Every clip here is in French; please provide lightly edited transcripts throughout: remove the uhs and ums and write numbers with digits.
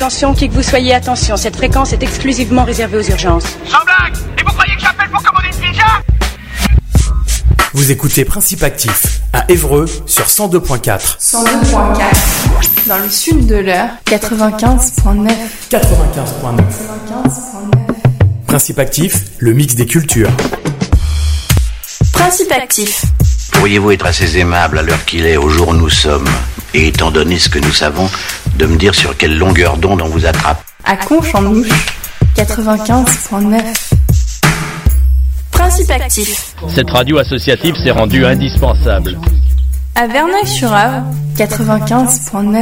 Attention, qui que vous soyez, attention, cette fréquence est exclusivement réservée aux urgences. Sans blague! Et vous croyez que j'appelle pour commander une pizza? Vous écoutez Principe Actif à Évreux sur 102.4. 102.4. Dans le sud de l'Eure, 95.9. 95.9. Principe Actif, le mix des cultures. Principe Actif. Pourriez-vous être assez aimable à l'heure qu'il est, au jour où nous sommes, et étant donné ce que nous savons, de me dire sur quelle longueur d'onde on vous attrape? À Conche-en-Ouche, 95.9. Principe Actif. Cette radio associative s'est rendue indispensable. À Verneuil-sur-Avre, 95.9.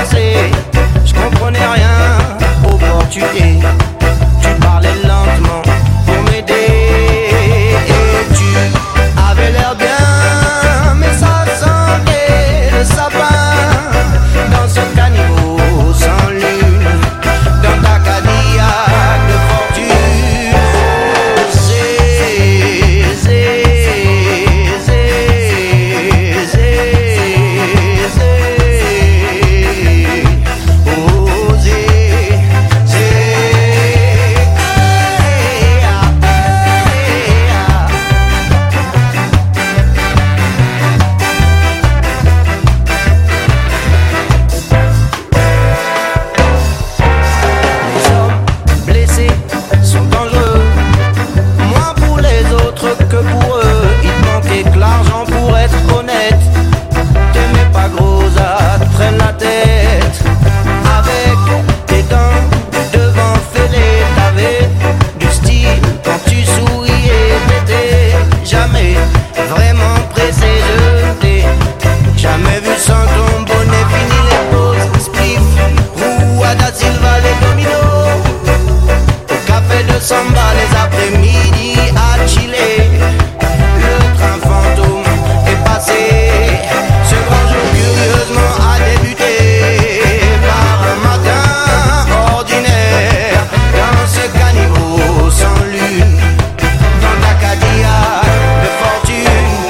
passé, je comprenais rien au portugais. Tu parlais lentement pour m'aider et tu avais l'air bien, mais ça sentait le sapin dans ce caniveau sans lune, dans ta Cadillac de fortune. Samba les après-midi à chiller. Le train fantôme est passé. Ce grand jour curieusement a débuté par un matin ordinaire dans ce caniveau sans lune, dans ta Cadillac de fortune.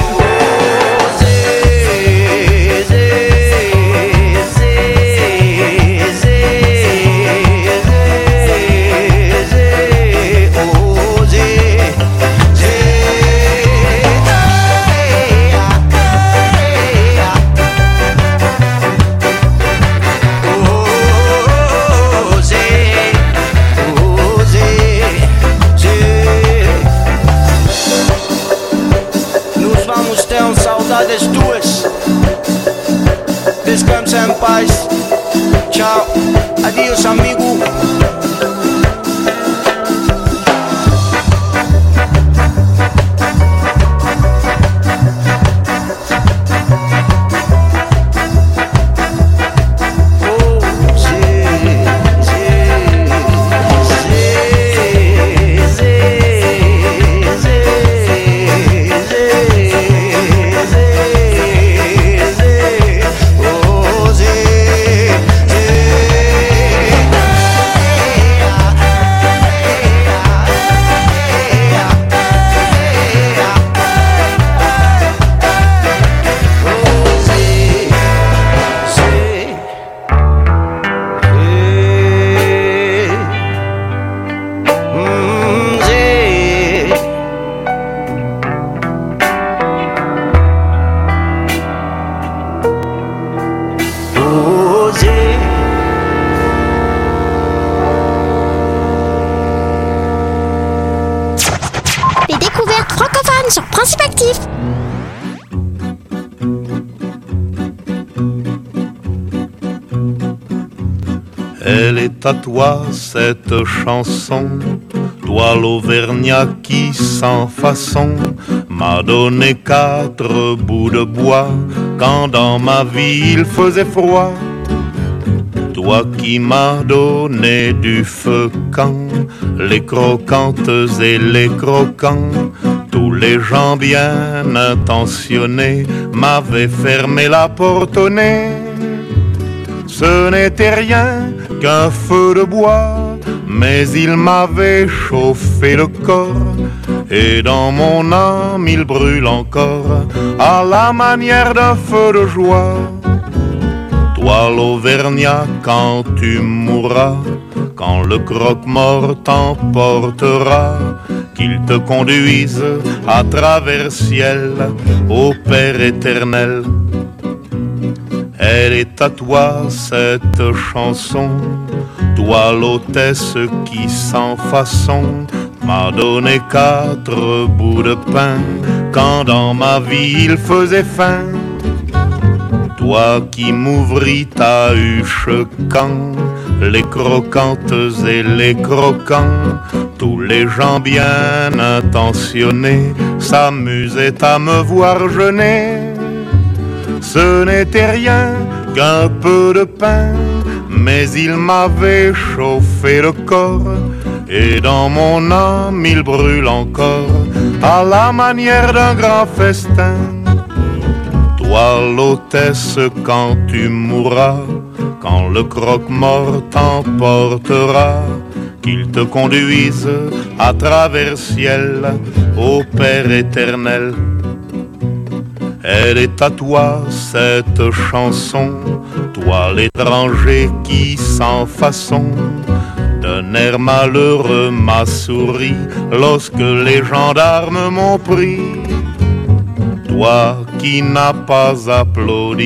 Saudades tuas, descansa em paz. Tchau, adiós amigo. Les découvertes francophones sur Principe Actif. Elle est à toi cette chanson, toi l'Auvergnat qui sans façon m'a donné 4 bouts de bois quand dans ma vie il faisait froid. Toi qui m'as donné du feu quand les croquantes et les croquants, tous les gens bien intentionnés m'avaient fermé la porte au nez. Ce n'était rien qu'un feu de bois, mais il m'avait chauffé le corps, et dans mon âme il brûle encore à la manière d'un feu de joie. Toi l'Auvergnat, quand tu mourras, quand le croque-mort t'emportera, qu'il te conduise à travers ciel au Père éternel. Elle est à toi cette chanson, toi l'hôtesse qui sans façon m'a donné 4 bouts de pain quand dans ma vie il faisait faim. Toi qui m'ouvris ta huche quand les croquantes et les croquants, tous les gens bien intentionnés s'amusaient à me voir jeûner. Ce n'était rien qu'un peu de pain, mais il m'avait chauffé le corps, et dans mon âme il brûle encore, à la manière d'un grand festin. Toi l'hôtesse, quand tu mourras, quand le croque-mort t'emportera, qu'il te conduise à travers ciel au Père éternel. Elle est à toi cette chanson, toi l'étranger qui sans façon d'un air malheureux m'a souri lorsque les gendarmes m'ont pris. Toi qui n'as pas applaudi.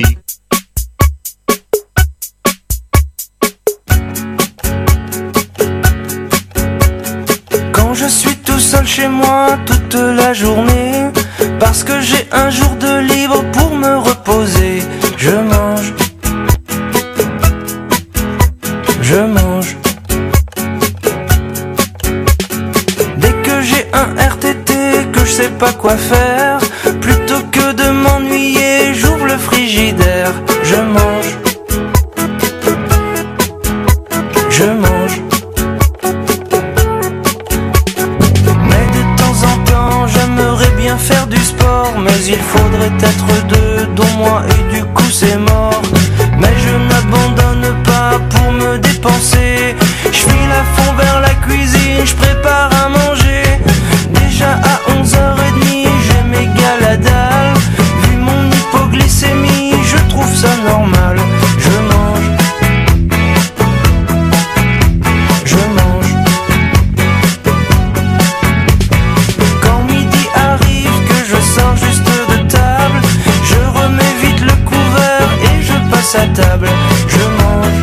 Quand je suis tout seul chez moi toute la journée, parce que j'ai un jour de libre pour me reposer, je mange. Dès que j'ai un RTT que je sais pas quoi faire, plutôt que de m'ennuyer, j'ouvre le frigidaire, je mange. Mais de temps en temps, j'aimerais bien faire du sport, mais il faudrait être deux, dont moi, et du coup c'est mort. Mais je n'abandonne pas pour me dépenser, je file à fond vers la cuisine, je prépare à manger. Déjà à 11h30, j'ai méga la dalle, vu mon hypoglycémie, je trouve ça normal. Quand midi arrive, que je sors juste de table, je remets vite le couvert et je passe à table. Je mange.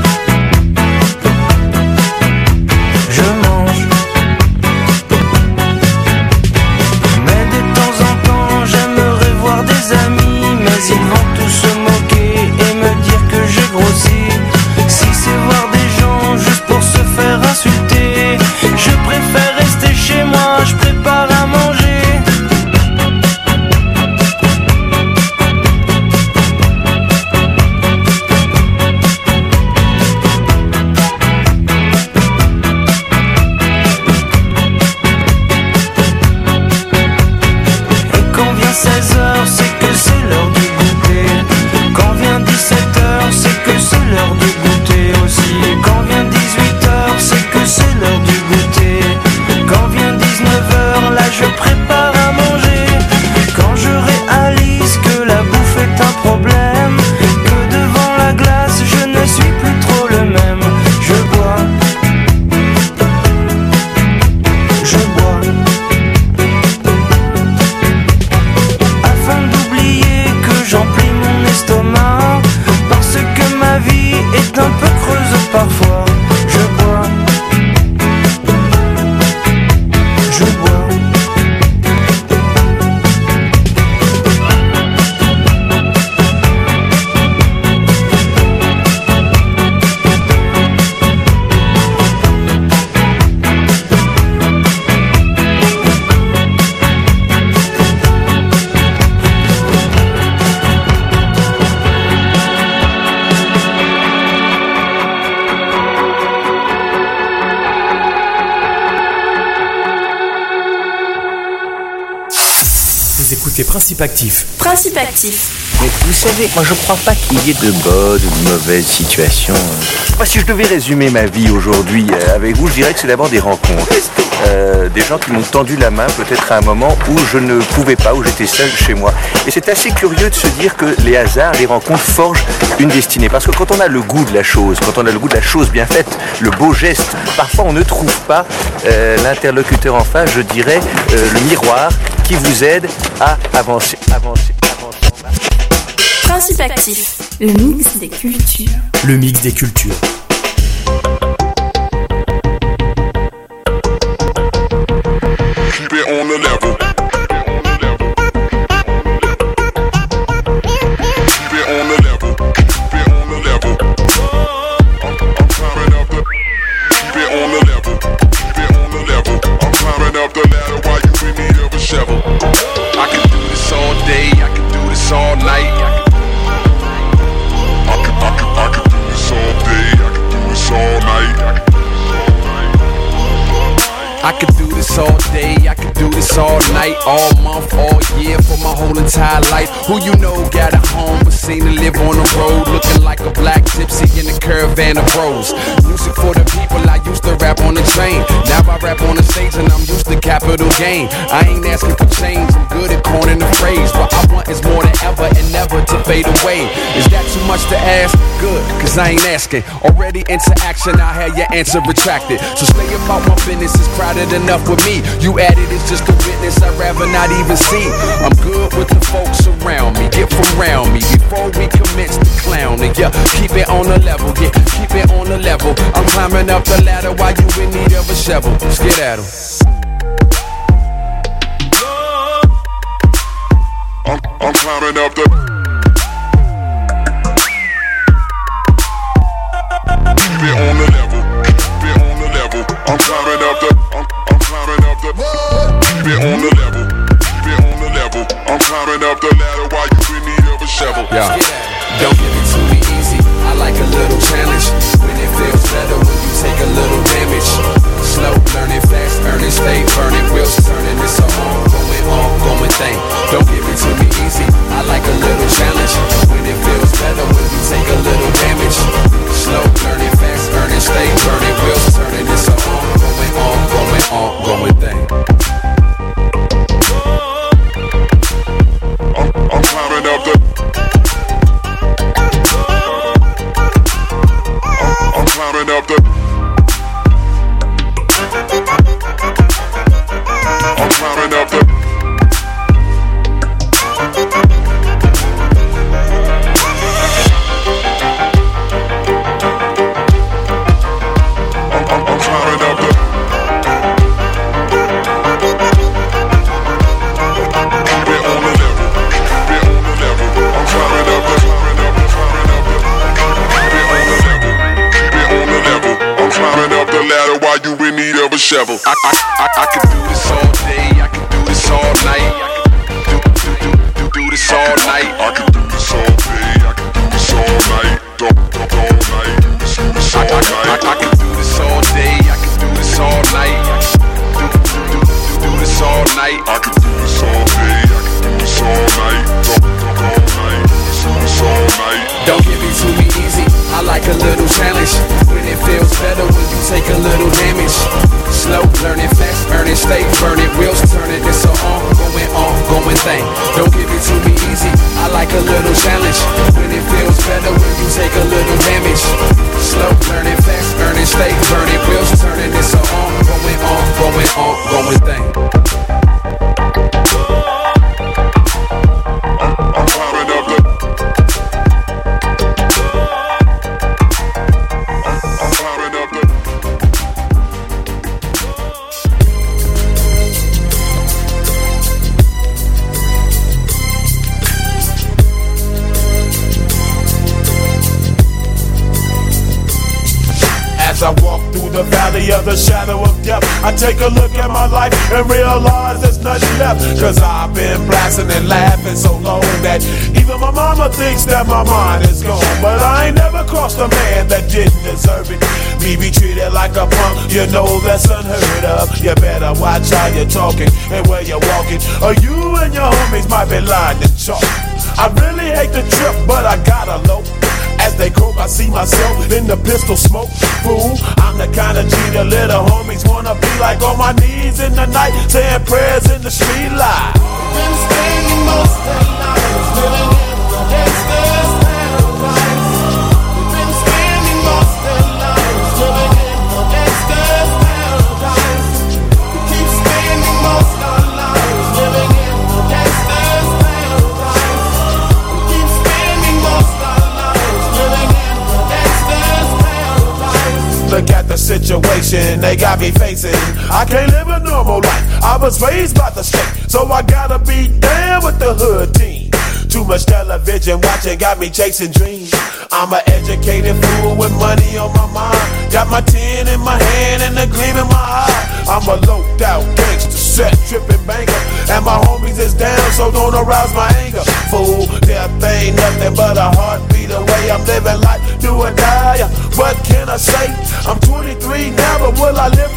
Mais de temps en temps, j'aimerais voir des amis, mais ils vont tous se moquer et me dire que j'ai grossi. Si c'est voir des gens juste pour se faire insulter, je préfère rester chez moi, je prépare à manger. Et quand vient 16h, c'est que c'est l'heure du goûter. Quand vient 17h, c'est que c'est l'heure du goûter aussi. Quand vient 18h, c'est que c'est l'heure du goûter. Quand vient 19h, là je prépare à manger. Quand je réalise que la bouffe est un problème, que devant la glace je ne suis plus trop le même, je bois. Afin d'oublier que j'emplis mon estomac, parce que ma vie est un peu creuse parfois, je bois. Vous écoutez Principe Actif. Principe Actif. Mais vous savez, moi je crois pas qu'il y ait de bonnes ou de mauvaises situations. Moi, si je devais résumer ma vie aujourd'hui avec vous, je dirais que c'est d'abord des rencontres. Des gens qui m'ont tendu la main peut-être à un moment où je ne pouvais pas, où j'étais seul chez moi. Et c'est assez curieux de se dire que les hasards, les rencontres forgent une destinée. Parce que quand on a le goût de la chose, quand on a le goût de la chose bien faite, le beau geste, parfois on ne trouve pas l'interlocuteur en face, je dirais, le miroir qui vous aide à avancer. Principe Actif, le mix des cultures. Le mix des cultures. Keep it on the level. Keep it on the level. Keep it on the level. I'm climbing up the. Keep it on the level. Keep it on the level. I'm climbing up the ladder while you in need of a shovel. I can do this all day. I can do this all night. I can could do this all day, I could do this all night, all month, all year, for my whole entire life. Who you know got a home but seem to live on the road, looking like a black gypsy in a caravan of bros. Music for the people, I used to rap on the train. Now I rap on the stage and I'm used to capital gain. I ain't asking for change, I'm good at coining the phrase. What I want is more than ever and never to fade away. Is that too much to ask? Good, cause I ain't asking. Already into action, I had your answer retracted. So stay about my business, it's crowded enough with me. You added, it's just a witness I'd rather not even see. I'm good with the folks around me, get from around me before we commence to clowning. Yeah, keep it on the level, yeah, keep it on the level. I'm climbing up the ladder while you in need of a shovel. Let's get at 'em. I'm climbing up the. Keep it on the level, keep it on the level. I'm climbing up the. I'm climbing up the. Keep it on the level, keep it on the level. I'm climbing up the ladder while you in need of a shovel. Yeah. Don't give it to me easy. I like a little challenge. When it feels better when you take a little damage. Slow learning, fast earning, stay burning, wheels turning. It's a ongoing thing. Don't give it to me easy. I like a little challenge. When it feels better when you take a little damage. Slow learning, fast earning, stay burning, wheels turning. It's a ongoing thing. I'm climbing up the. I'm climbing up the. I'm climbing up the. I'm climbing up the. Keep it on the level, keep it on the level. I'm climbing up the, climbing up the, climbing up the. Keep it on the level, keep it on the level. I'm climbing up the ladder while you in need of a shovel. I could do this all day, I could do this all night. Do this all night. I could do this all day, I could do this all night. All night, do this all night. I could do this all day, I could do this all night. Do this all night. I could do this all day, I could do this all night. All night, do this all night. Don't give it to me easy. I like a little challenge. When it feels better when you take a little damage. Slow learning, fast earning, stay burning, wheels turning. It's a ongoing thing. Don't give it to me easy. I like a little challenge. When it feels better when you take a little damage. Slow learning, fast earning, stay burning, wheels turning. It's a ongoing thing. I'm climbing up the. I'm climbing up the. As I walk through the valley of the shadow of death, I take a look at my life and realize there's nothing left. Cause I've been blasting and laughing so long that even my mama thinks that my mind is gone. But I ain't never crossed a man that didn't deserve it. Me be treated like a punk, you know that's unheard of. You better watch how you're talking and where you're walking, or you and your homies might be lying to chalk. I really hate the trip, but I gotta low. As they croak, I see myself in the pistol smoke. Fool, I'm the kind of G the little homies wanna be like, on my knees in the night, saying prayers in the street light. Been spending most of their lives living in the gangster's paradise. We've been spending most of their lives living in the gangster's paradise. We keep spending most of our lives living in the gangster's paradise. We keep spending most of our lives living in the gangster's paradise. Look at the situation they got me facing. I can't live a normal life. I was raised by the state, so I gotta be down with the hood team. Too much television watching got me chasing dreams. I'm an educated fool with money on my mind. Got my tin in my hand and a gleam in my eye. I'm a loped out gangster, set tripping banker, and my homies is down, so don't arouse my anger. Fool, death ain't nothing but a heartbeat away. I'm living life, do or die. What can I say? I'm 23 now, but will I live to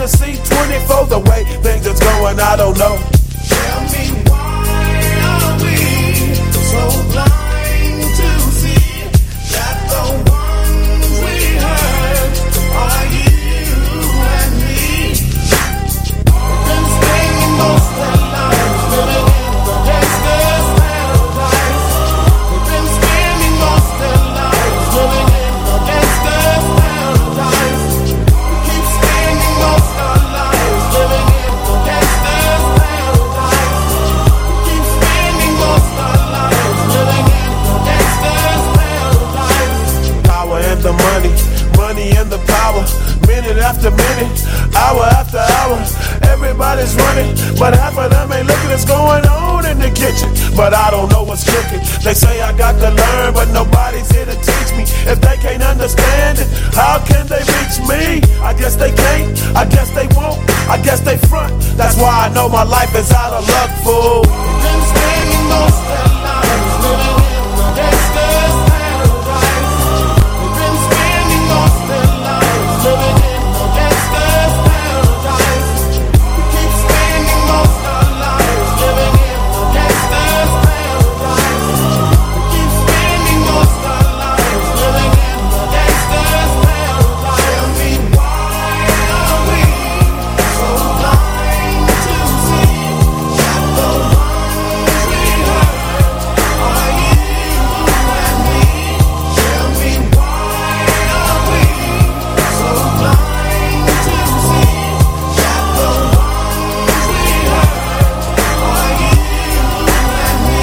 to see 24 the way things is going, I don't know. Tell me why are we so blind to see that the ones we hurt are you and me? We've been spending most of our lives living in the gangster's paradise. We've been spending most of our lives living in the gangster's paradise. We keep spending most of our lives living in the gangster's paradise. We keep spending most of our lives living in the gangster's paradise. Power and the money, money and the power. Minute after minute, hour after hour, everybody's running, but half of them ain't looking what's going on in the kitchen. But I don't know what's cooking. They say I got to learn, but nobody's here to teach me. If they can't understand it, how can they reach me? I guess they can't, I guess they won't, I guess they front. That's why I know my life is out of luck, fool. We've been spending most of our lives living in the gangster's paradise. We've been spending most of our lives living in the gangster's paradise. We keep spending most of our lives living in the gangster's paradise. We keep spending most of our lives living in the gangster's paradise. Tell me why are we so blind to see that the ones we hurt are you and me? Tell me why are we so blind to see that the ones we hurt are you and me?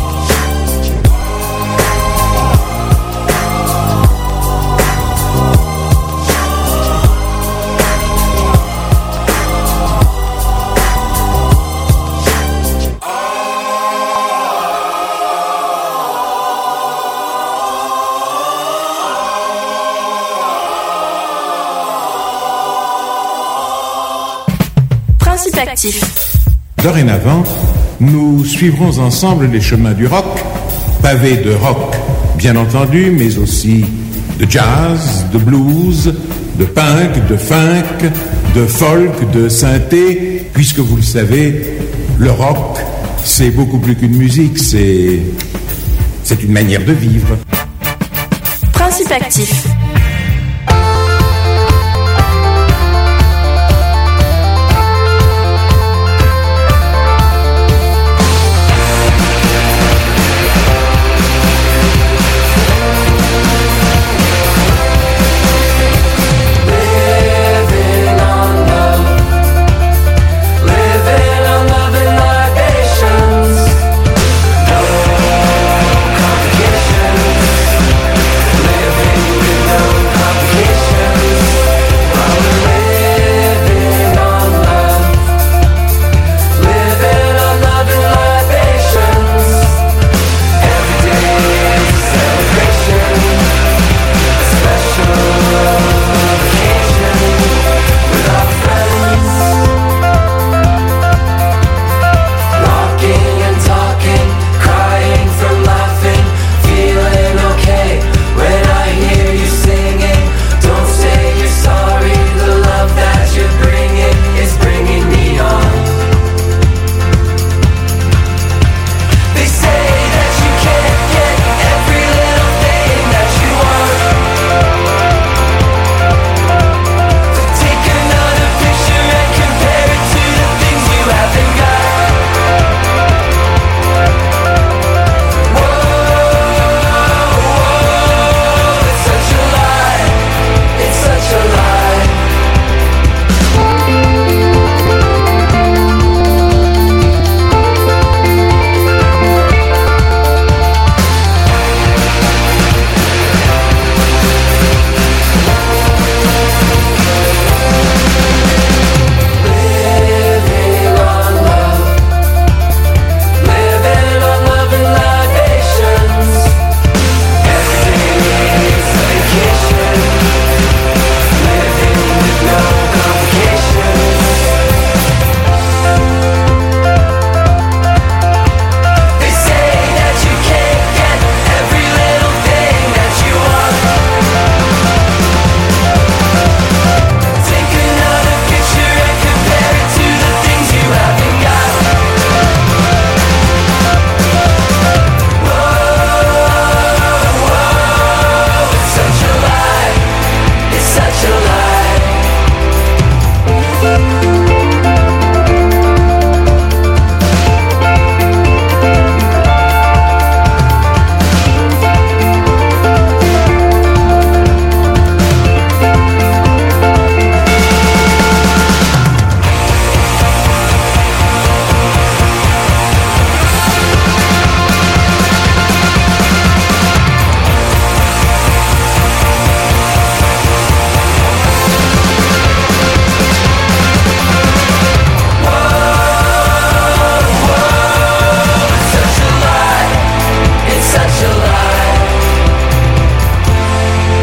Principe actif. Dorénavant, nous suivrons ensemble les chemins du rock, pavés de rock, bien entendu, mais aussi de jazz, de blues, de punk, de funk, de folk, de synthé, puisque vous le savez, le rock, c'est beaucoup plus qu'une musique, c'est une manière de vivre. Principe actif.